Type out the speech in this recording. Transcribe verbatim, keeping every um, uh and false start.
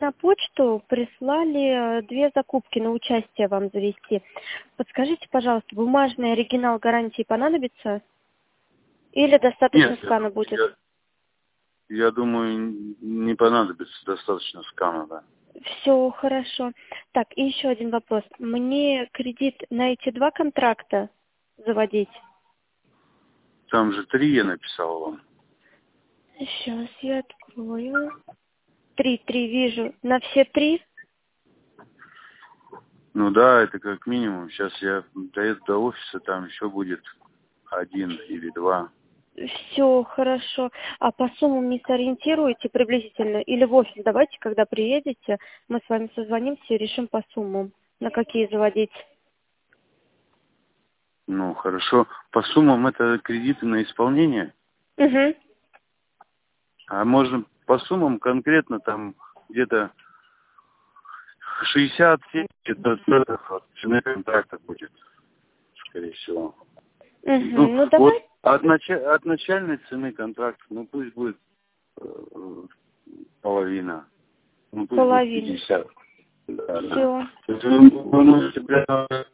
на почту прислали две закупки на участие вам завести. Подскажите, пожалуйста, бумажный оригинал гарантии понадобится? Или достаточно Нет, скана будет? Я, я думаю, не понадобится, достаточно скана, да. Все хорошо. Так, и еще один вопрос. Мне кредит на эти два контракта заводить? Там же три я написал вам. Сейчас я открою. Три, три вижу. На все три? Ну да, это как минимум. Сейчас я доеду до офиса, там еще будет один или два. Все хорошо. А по суммам не сориентируете приблизительно? Или в офис давайте, когда приедете, мы с вами созвонимся и решим по суммам, на какие заводить. Ну, хорошо. По суммам это кредиты на исполнение? Угу. А можно по суммам конкретно там где-то шестьдесят семьдесят процентов от цены контракта будет, скорее всего. Угу. Ну, Ну вот давай. от, нача- от начальной цены контракта, ну пусть будет э, половина. Ну пусть будет Половину. пятьдесят. Да, да. Все. То есть вы можете прямо